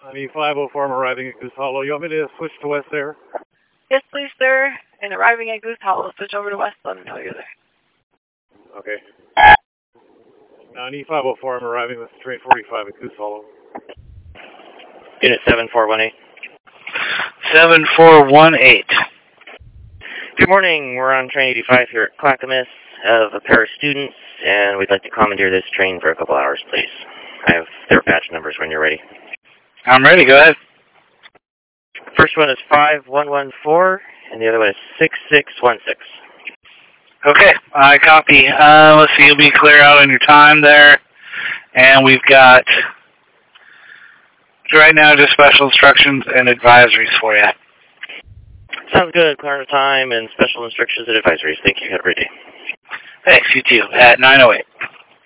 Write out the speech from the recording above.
504, I'm arriving at Goose Hollow. You want me to switch to West Air? Yes, please, sir. And arriving at Goose Hollow, switch over to West. Let me know you're there. Okay. 504, I'm arriving with train 45 at Goose Hollow. Unit 7418. 7418. Good morning. We're on train 85 here at Clackamas of a pair of students, and we'd like to commandeer this train for a couple hours, please. I have their batch numbers when you're ready. I'm ready. Go ahead. First one is 5114, and the other one is 6616. Okay, I copy. Let's see, you'll be clear out on your time there. And we've got, right now, just special instructions and advisories for you. Sounds good. Clear time and special instructions and advisories. Thank you. Have a great day. Thanks, you too. At 9:08.